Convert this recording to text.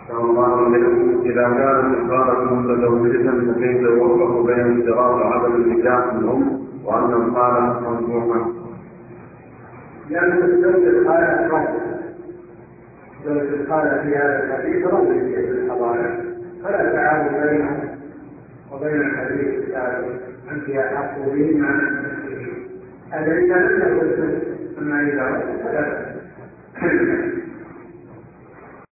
الله عليكم. إذا كانت الخالة متزوجة فكيف يوفق بين اشتراط عدم النكاح الأم وأن الخالة مرجوحة؟ لأن زوج الخالة راجل، زوج الخالة في هذا الحديث رجل في الحضارة، فلا تعارض بينه وبين الحديث السابق أنت أحق به ما نفسه. هذا إذا لم يكن، أما إذا فلا